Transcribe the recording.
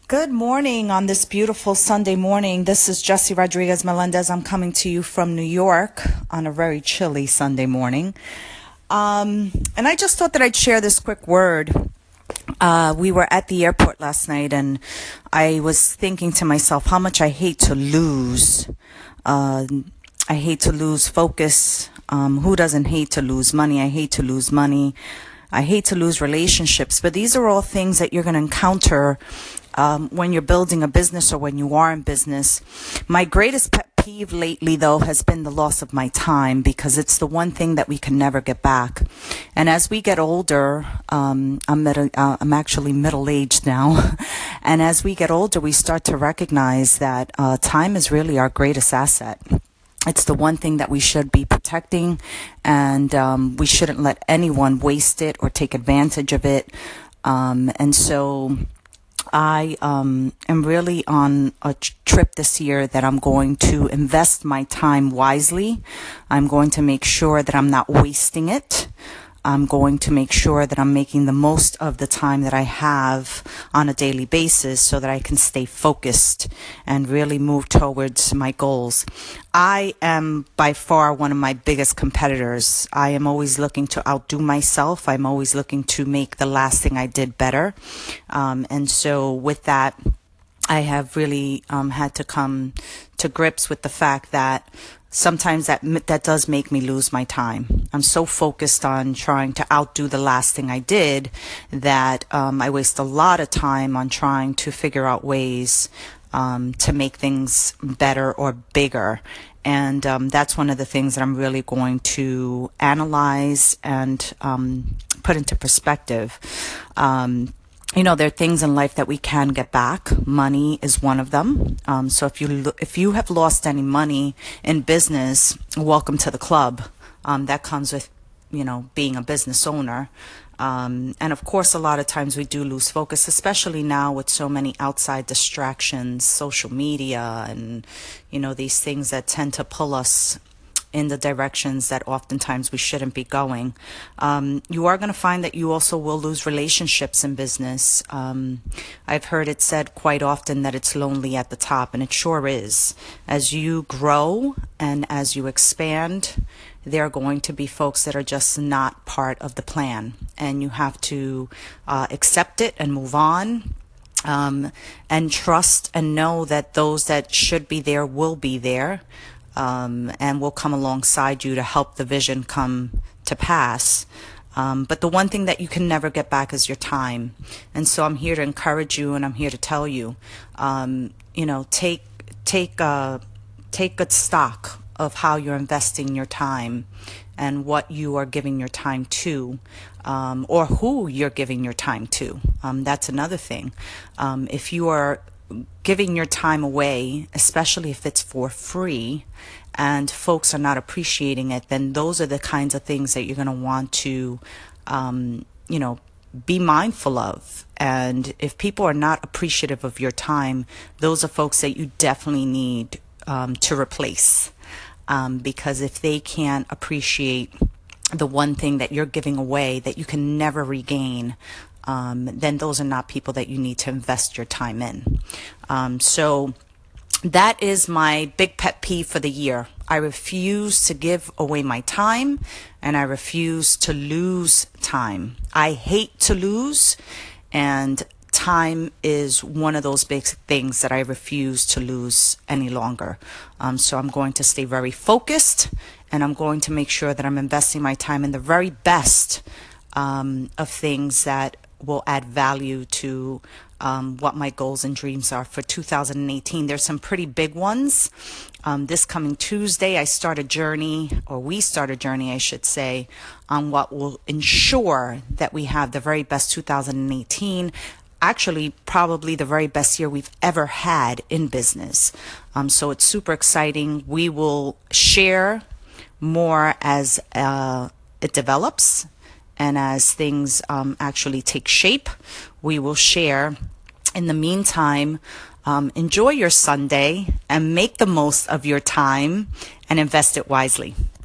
Good morning on this beautiful Sunday morning. This is Jessie Rodriguez Melendez. I'm coming to you from New York on a very chilly Sunday morning. And I just thought that I'd share this quick word. We were at the airport last night and I was thinking to myself how much I hate to lose. I hate to lose focus. Who doesn't hate to lose money? I hate to lose money. I hate to lose relationships. But these are all things that you're going to encounter when you're building a business or when you are in business. My greatest pet peeve lately, though, has been the loss of my time, because it's the one thing that we can never get back. And as we get older, I'm actually middle-aged now, and as we get older, we start to recognize that time is really our greatest asset. It's the one thing that we should be protecting, and we shouldn't let anyone waste it or take advantage of it. And so I am really on a trip this year that I'm going to invest my time wisely. I'm going to make sure that I'm not wasting it. I'm going to make sure that I'm making the most of the time that I have on a daily basis so that I can stay focused and really move towards my goals. I am by far one of my biggest competitors. I am always looking to outdo myself. I'm always looking to make the last thing I did better. And so with that, I have really had to come to grips with the fact that sometimes that does make me lose my time. I'm so focused on trying to outdo the last thing I did that I waste a lot of time on trying to figure out ways to make things better or bigger. And that's one of the things that I'm really going to analyze and put into perspective. There are things in life that we can get back. Money is one of them. So if you have lost any money in business, welcome to the club. That comes with, being a business owner. And of course, a lot of times we do lose focus, especially now with so many outside distractions, social media, and, these things that tend to pull us in the directions that oftentimes we shouldn't be going. You are going to find that you also will lose relationships in business. I've heard it said quite often that it's lonely at the top, and it sure is. As you grow and as you expand, there are going to be folks that are just not part of the plan, and you have to accept it and move on. And trust and know that those that should be there will be there. And will come alongside you to help the vision come to pass. But the one thing that you can never get back is your time. And so I'm here to encourage you, and I'm here to tell you, take good stock of how you're investing your time and what you are giving your time to, or who you're giving your time to. That's another thing. If you are giving your time away, especially if it's for free and folks are not appreciating it, then those are the kinds of things that you're going to want to, be mindful of. And if people are not appreciative of your time, those are folks that you definitely need to replace. Because if they can't appreciate the one thing that you're giving away that you can never regain, then those are not people that you need to invest your time in. So that is my big pet peeve for the year. I refuse to give away my time, and I refuse to lose time. I hate to lose, and time is one of those big things that I refuse to lose any longer. So I'm going to stay very focused, and I'm going to make sure that I'm investing my time in the very best of things that will add value to what my goals and dreams are for 2018. There's some pretty big ones. This coming Tuesday, we start a journey, I should say, on what will ensure that we have the very best 2018. Actually, probably the very best year we've ever had in business. So it's super exciting. We will share more as it develops. And as things actually take shape, we will share. In the meantime, enjoy your Sunday and make the most of your time and invest it wisely.